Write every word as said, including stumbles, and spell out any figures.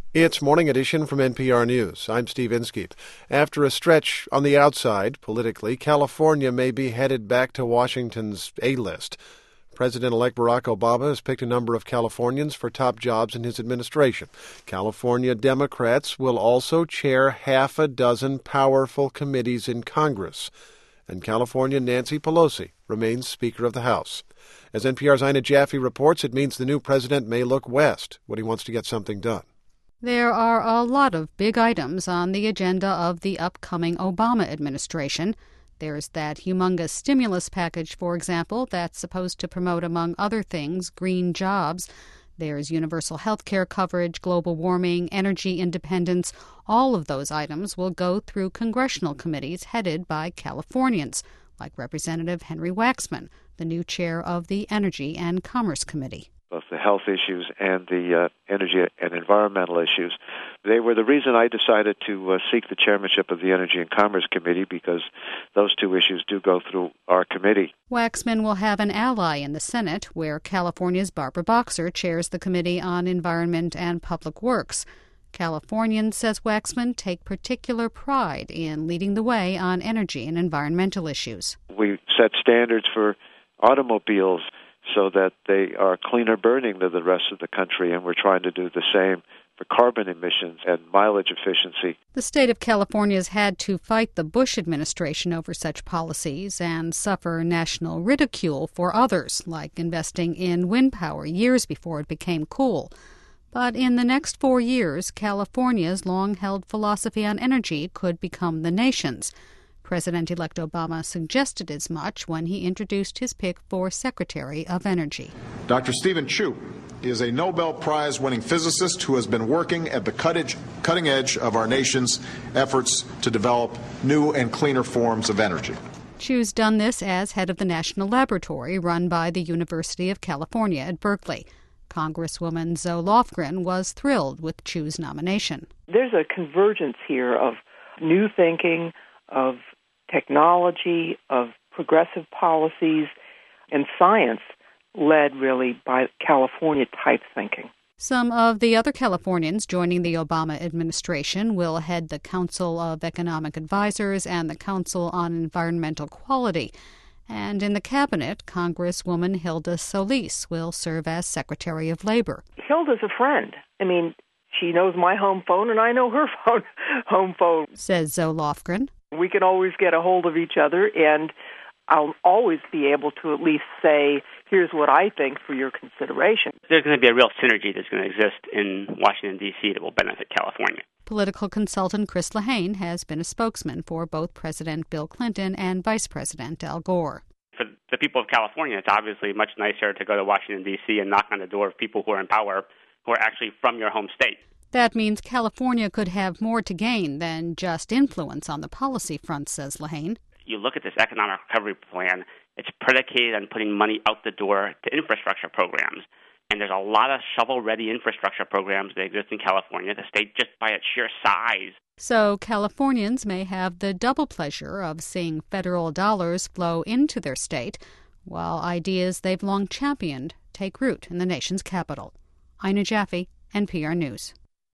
It's Morning Edition from N P R News. I'm Steve Inskeep. After a stretch on the outside, politically, California may be headed back to Washington's A-list. President-elect Barack Obama has picked a number of Californians for top jobs in his administration. California Democrats will also chair half a dozen powerful committees in Congress. And California Nancy Pelosi remains Speaker of the House. As N P R's Ina Jaffe reports, it means the new president may look west when he wants to get something done. There are a lot of big items on the agenda of the upcoming Obama administration. There's that humongous stimulus package, for example, that's supposed to promote, among other things, green jobs. There's universal health care coverage, global warming, energy independence. All of those items will go through congressional committees headed by Californians, like Representative Henry Waxman, the new chair of the Energy and Commerce Committee. Both the health issues and the uh, energy and environmental issues. They were the reason I decided to uh, seek the chairmanship of the Energy and Commerce Committee, because those two issues do go through our committee. Waxman will have an ally in the Senate, where California's Barbara Boxer chairs the Committee on Environment and Public Works. Californians, says Waxman, take particular pride in leading the way on energy and environmental issues. We set standards for automobiles so that they are cleaner burning than the rest of the country, and we're trying to do the same for carbon emissions and mileage efficiency. The state of California has had to fight the Bush administration over such policies and suffer national ridicule for others, like investing in wind power years before it became cool. But in the next four years, California's long-held philosophy on energy could become the nation's. President-elect Obama suggested as much when he introduced his pick for Secretary of Energy. Doctor Stephen Chu is a Nobel Prize-winning physicist who has been working at the cutting edge of our nation's efforts to develop new and cleaner forms of energy. Chu's done this as head of the National Laboratory run by the University of California at Berkeley. Congresswoman Zoe Lofgren was thrilled with Chu's nomination. There's a convergence here of new thinking, of technology, of progressive policies, and science led really by California-type thinking. Some of the other Californians joining the Obama administration will head the Council of Economic Advisors and the Council on Environmental Quality. And in the cabinet, Congresswoman Hilda Solis will serve as Secretary of Labor. Hilda's a friend. I mean, she knows my home phone and I know her phone, home phone. Says Zoe Lofgren. We can always get a hold of each other, and I'll always be able to at least say, here's what I think for your consideration. There's going to be a real synergy that's going to exist in Washington, D C that will benefit California. Political consultant Chris Lehane has been a spokesman for both President Bill Clinton and Vice President Al Gore. For the people of California, it's obviously much nicer to go to Washington, D C and knock on the door of people who are in power who are actually from your home state. That means California could have more to gain than just influence on the policy front, says Lehane. You look at this economic recovery plan, it's predicated on putting money out the door to infrastructure programs. And there's a lot of shovel-ready infrastructure programs that exist in California, the state just by its sheer size. So Californians may have the double pleasure of seeing federal dollars flow into their state, while ideas they've long championed take root in the nation's capital. Ina Jaffe, N P R News.